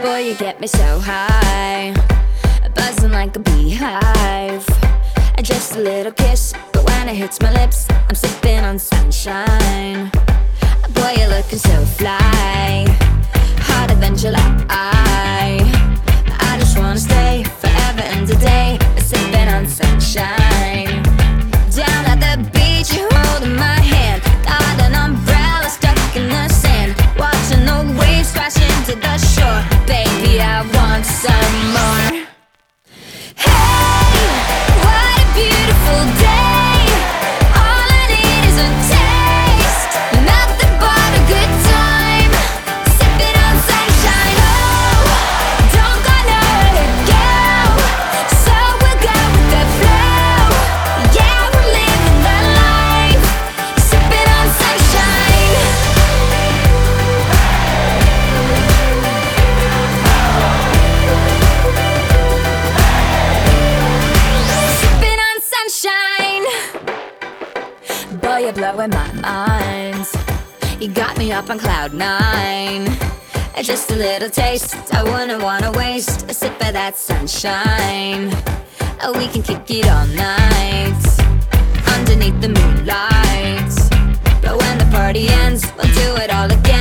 Boy, you get me so high, buzzing like a beehive. Just a little kiss, but when it hits my lips, I'm sipping on sunshine. Boy, you're looking so fly, hotter than July. I just wanna stay forever and a day, sipping on sunshine. Down at the beach, you're holding my hand, got an umbrella stuck in the sand, watching the waves crash into the shore. Baby, I want some more. Hey, what a beautiful day. All I need is a taste, nothing but a good time, sipping on sunshine. Oh, don't gonna let it go, so we'll go with the flow. Yeah, we're living the life, sipping on sunshine. Sipping on sunshine. Boy, you're blowing my mind, you got me up on cloud nine. Just a little taste, I wouldn't wanna waste a sip of that sunshine. We can kick it all night, underneath the moonlight. But when the party ends, we'll do it all again.